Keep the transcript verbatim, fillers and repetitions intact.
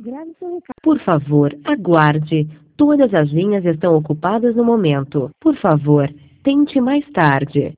Grave seu recado. Por favor, aguarde. Todas as linhas estão ocupadas no momento. Por favor, tente mais tarde.